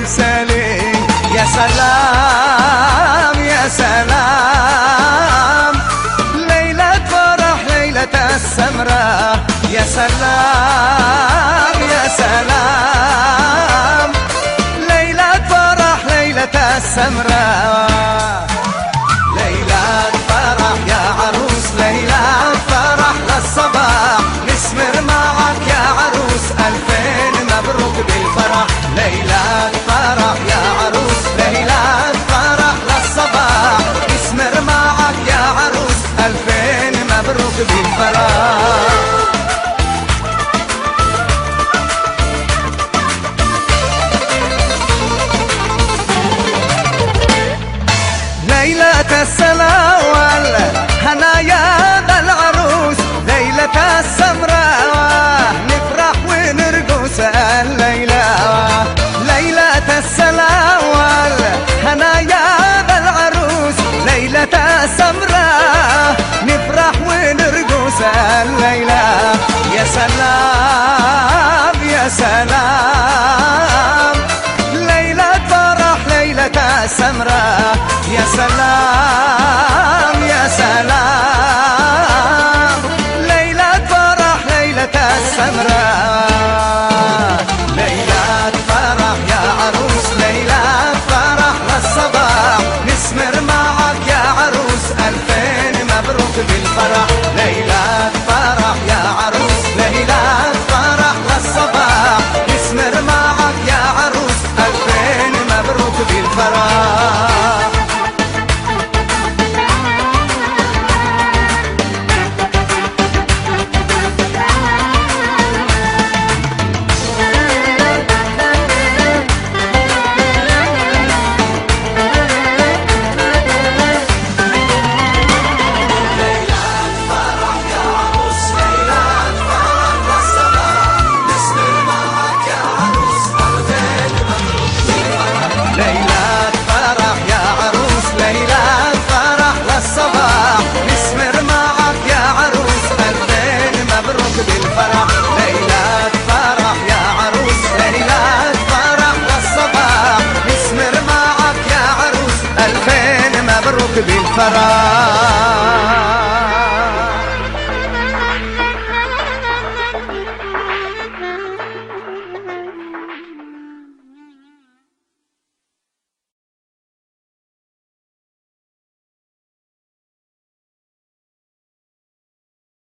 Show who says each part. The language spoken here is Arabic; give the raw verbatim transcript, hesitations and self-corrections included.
Speaker 1: وسليم. يا سلام يا سلام، ليلة فرح ليلة السمرة. يا سلام يا سلام، ليلة فرح ليلة السمرة. ليلة فرح يا عروس، ليلة فرح للصباح، نسمر معك يا عروس ألفين مبروك بالفرح. ليلة فرح يا عروس، ليلة فرح للصباح، نسمر معك يا عروس ألفين مبروك بالفرح. ليلة السلا والهنايا ذا العروس، ليلة السمرة نفرح ونرقص الليلة. ليلة السلا والهنايا ذا العروس، ليلة السمرة نفرح ونرقص الليلة. يا سلام يا سلام، ليلة فرح ليلة السمرة. يا سلام يا سلام، ليلة فرح ليلة السمرة. ليلة فرح يا عروس، ليلة فرح للصباح، نسمر معك يا عروس ألفين مبروك بالفرح. ليلة فرح يا عروس، ليلة فرح للصباح، نسمر معك يا عروس ألفين مبروك بالفرح. بالفرح